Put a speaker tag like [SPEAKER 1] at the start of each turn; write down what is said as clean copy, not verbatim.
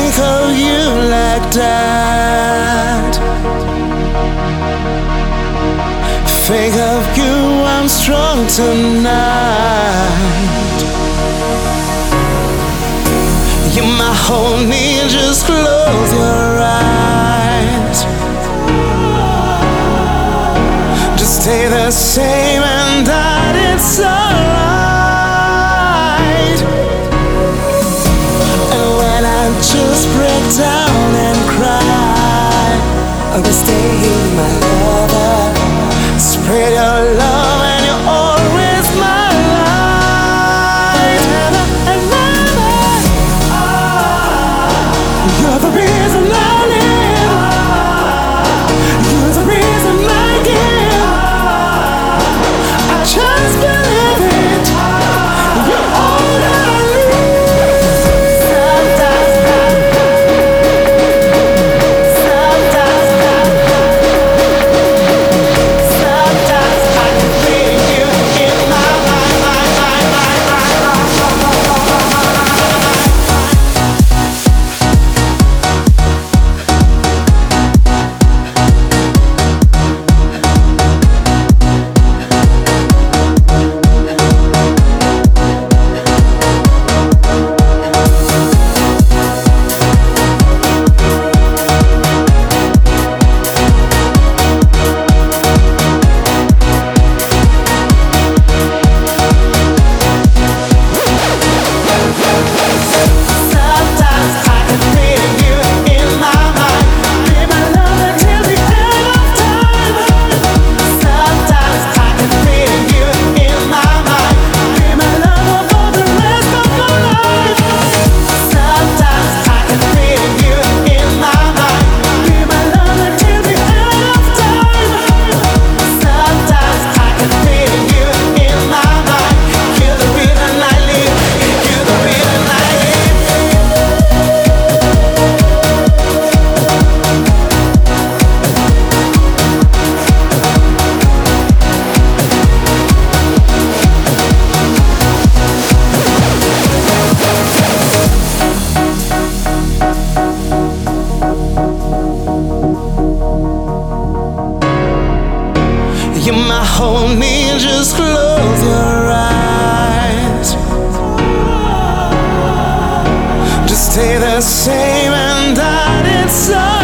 [SPEAKER 1] think of you like that. Think of you, I'm strong tonight. You're my whole need, just close your eyes. Just stay the same and that it's alright. And when I just break down and cry, I'll be staying, my lover. Spread your love and you're always my light. And you're the reason I live. You're the reason I give. I just believe it. You're all that I need. Sometimes I can feel you in my you're my whole need, just close your eyes. Just stay the same and that it's all.